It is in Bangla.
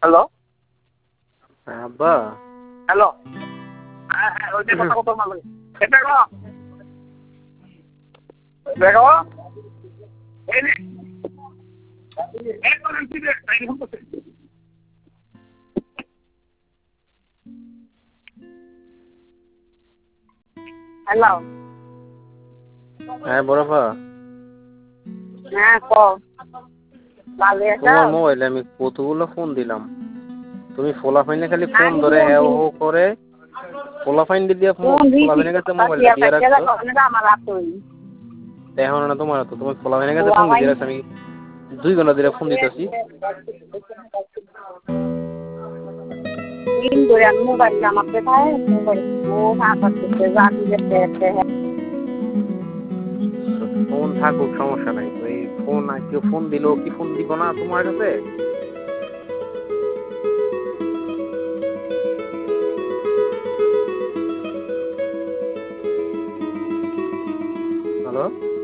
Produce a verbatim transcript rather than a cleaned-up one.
হ্যালো আব্বা হ্যালো হ্যাঁ হ্যাঁ ওইটা কথা কথা মালুম এটা গো দেখো এই নে একবার কি রে টাইম হচ্ছে হ্যালো হ্যাঁ বড়পা হ্যাঁ কো ভালো আছো তোমার মোবাইলে আমি কতগুলো ফোন দিলাম তুমি ফোলাফাইনে খালি ফোন ধরে হ্যাঁ হো করে ফোলাফাইন দিয়ে ফোলাফাইনের কাছে মোবাইলটা দিয়ে রাখছো আমার আপনি এখন না তোমার তো তুমি ফোলাফাইনের কাছে ফোন দিয়ে রাখছো আমি দুই ঘন্টা ধরে ফোন দিতেছি দিন ধরে আমি মোবাইল আমার কোথায় মোবাইল ও হাতে করতে জানি যেতে ফোন থাকুক সমস্যা নাই তো এই ফোন আর কেউ ফোন দিল কি ফোন দিব না তোমার কাছে হ্যালো